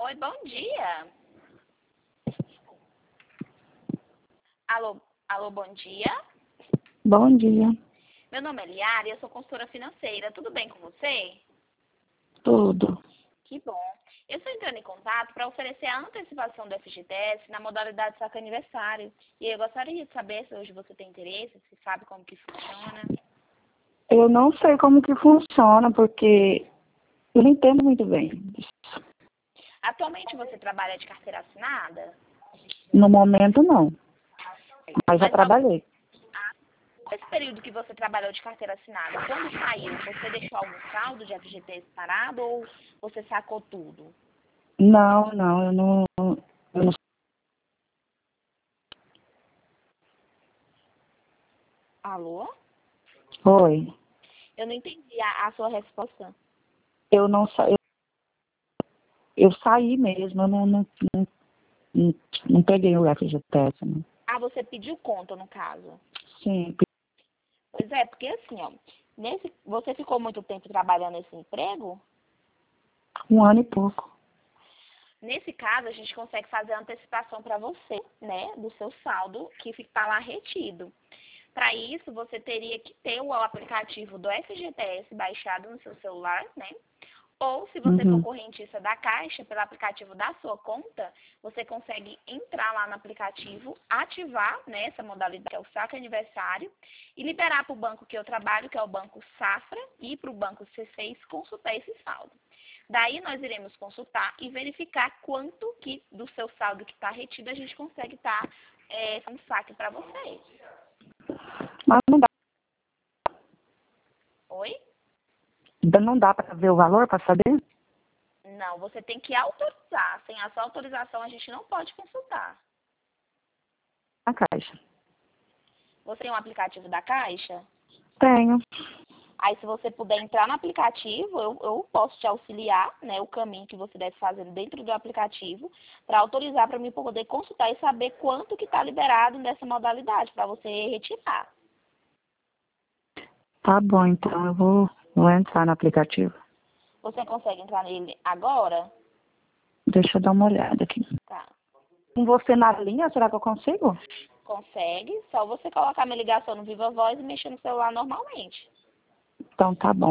Oi, bom dia. Alô, bom dia. Bom dia. Meu nome é Liara e eu sou consultora financeira. Tudo bem com você? Tudo. Que bom. Eu estou entrando em contato para oferecer a antecipação do FGTS na modalidade saque aniversário. E eu gostaria de saber se hoje você tem interesse, se sabe como que funciona. Eu não sei como que funciona, porque eu não entendo muito bem disso. Atualmente você trabalha de carteira assinada? No momento, não. Mas já trabalhei. Esse período que você trabalhou de carteira assinada, quando saiu, você deixou algum saldo de FGTS parado ou você sacou tudo? Não, eu não. Alô? Oi. Eu não entendi a sua resposta. Eu não sa... eu saí mesmo, eu não peguei o FGTS, não. Ah, você pediu conta, no caso. Sim, Pois é, porque assim, ó, você ficou muito tempo trabalhando nesse emprego? 1 ano e pouco. Nesse caso, a gente consegue fazer a antecipação para você, né, do seu saldo que está lá retido. Para isso, você teria que ter o aplicativo do FGTS baixado no seu celular, né? Ou, se você for Uhum. correntista da Caixa, pelo aplicativo da sua conta, você consegue entrar lá no aplicativo, ativar, né, essa modalidade, que é o saque aniversário, e liberar para o banco que eu trabalho, que é o Banco Safra, e para o Banco C6 consultar esse saldo. Daí nós iremos consultar e verificar quanto que do seu saldo que está retido a gente consegue estar um saque para você. Mas Oi? não dá para ver o valor para saber? Não, você tem que autorizar. Sem a sua autorização a gente não pode consultar. Na Caixa. Você tem um aplicativo da Caixa? Tenho. Aí, se você puder entrar no aplicativo, eu posso te auxiliar, né, o caminho que você deve fazer dentro do aplicativo, para autorizar para mim poder consultar e saber quanto que está liberado nessa modalidade, para você retirar. Tá bom, então eu vou entrar no aplicativo. Você consegue entrar nele agora? Deixa eu dar uma olhada aqui. Tá. Com você na linha, será que eu consigo? Consegue, só você colocar minha ligação no Viva Voz e mexer no celular normalmente. Então tá bom.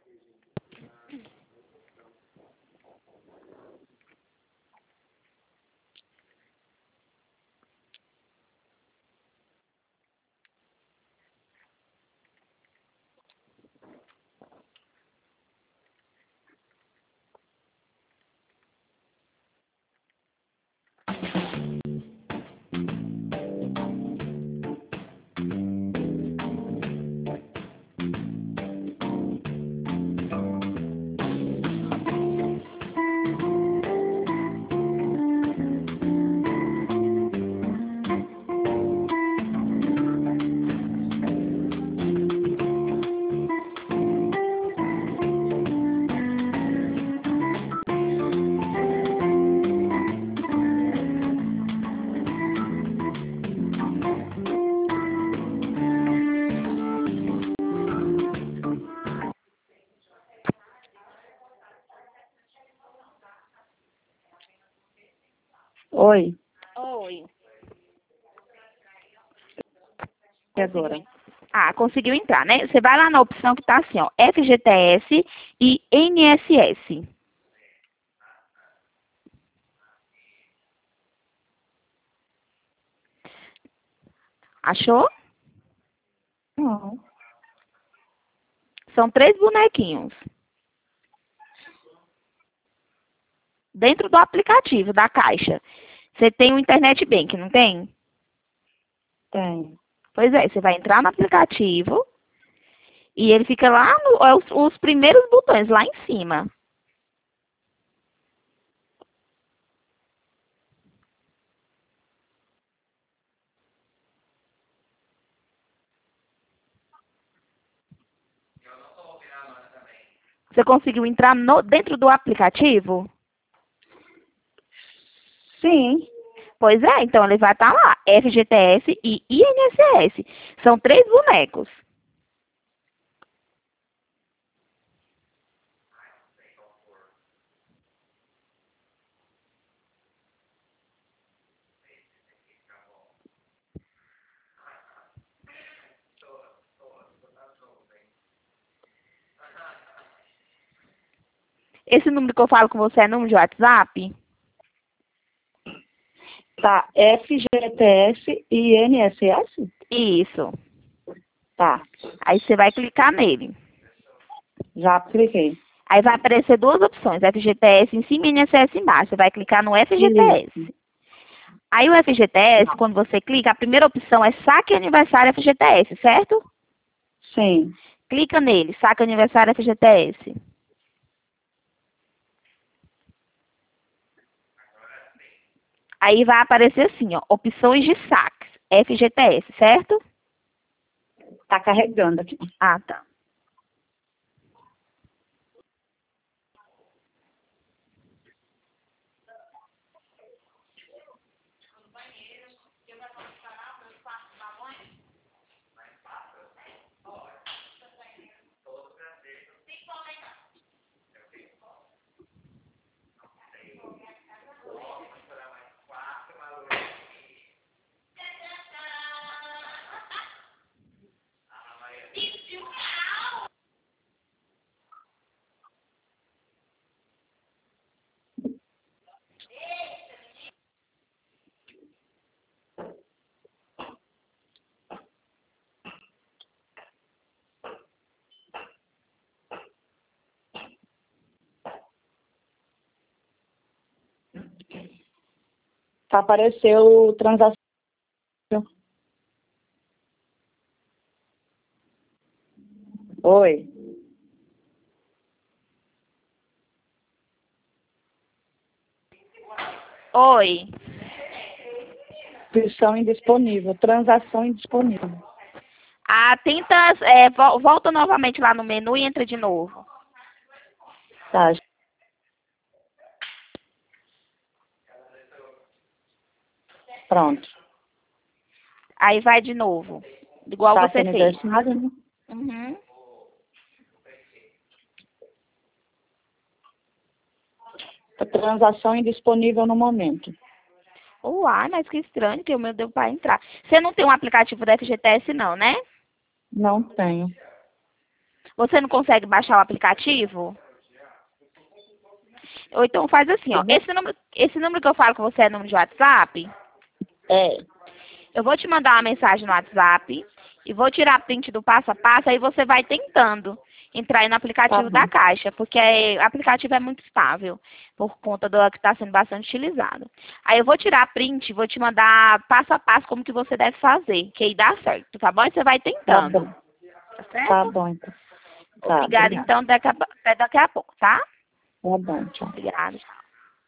Oi. Oi. E agora? Conseguiu entrar, né? Você vai lá na opção que tá assim, ó, FGTS e INSS. Achou? Não. São 3 bonequinhos. Dentro do aplicativo da Caixa. Você tem o Internet Bank, não tem? Tem. Pois é, você vai entrar no aplicativo e ele fica lá os primeiros botões, lá em cima. Você conseguiu entrar dentro do aplicativo? Sim. Pois é, então ele vai estar lá, FGTS e INSS. São 3 bonecos. Esse número que eu falo com você é número de WhatsApp? Tá, FGTS e INSS? Isso. Tá, Aí você vai clicar nele. já cliquei. Aí vai aparecer duas opções, FGTS em cima e INSS embaixo. Você vai clicar no FGTS. Isso. Aí o FGTS, quando você clica, a primeira opção é saque aniversário FGTS, certo? Sim. Clica nele, saque aniversário FGTS. Aí vai aparecer assim, ó, opções de saques, FGTS, certo? Tá carregando aqui. Ah, tá. Tá, apareceu transação. Oi. Oi. Opção indisponível. Transação indisponível. Ah, tenta, volta novamente lá no menu e entra de novo. Tá. Pronto. Aí vai de novo, igual Tá, você fez. aniversário, né? Uhum. Transação indisponível no momento. Uai, mas que estranho que o meu deu para entrar. Você não tem um aplicativo da FGTS não, né? Não tenho. Você não consegue baixar o aplicativo? Ou então faz assim, ó. Esse número que eu falo com você é número de WhatsApp? É. Eu vou te mandar uma mensagem no WhatsApp e vou tirar print do passo a passo, aí você vai tentando entrar aí no Tá aplicativo bom. da Caixa, porque o aplicativo é muito estável, por conta do que está sendo bastante utilizado. Aí eu vou tirar print, vou te mandar passo a passo como que você deve fazer, que aí dá certo, tá bom? E você vai Tá tentando, bom. tá certo? Tá bom, então. Tá, Obrigada, obrigada. então, até daqui a pouco, tá? Tá bom, tchau. Obrigada, tchau.